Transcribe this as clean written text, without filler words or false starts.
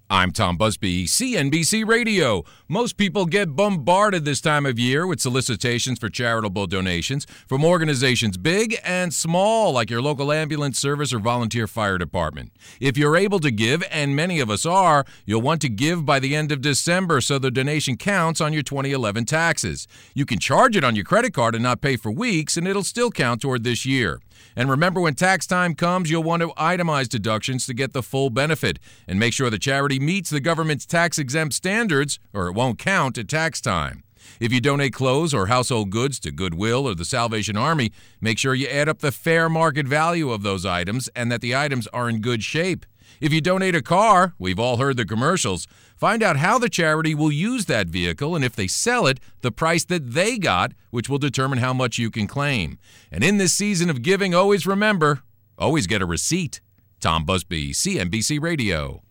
I'm Tom Busby, CNBC Radio. Most people get bombarded this time of year with solicitations for charitable donations from organizations big and small, like your local ambulance service or volunteer fire department. If you're able to give, and many of us are, you'll want to give by the end of December so the donation counts on your 2011 taxes. You can charge it on your credit card and not pay for weeks, and it'll still count toward this year. And remember, when tax time comes, you'll want to itemize deductions to get the full benefit and make sure the charity meets the government's tax-exempt standards, or it won't count at tax time. If you donate clothes or household goods to Goodwill or the Salvation Army, make sure you add up the fair market value of those items and that the items are in good shape. If you donate a car, we've all heard the commercials, find out how the charity will use that vehicle and if they sell it, the price that they got, which will determine how much you can claim. And in this season of giving, always remember, always get a receipt. Tom Busby, CNBC Radio.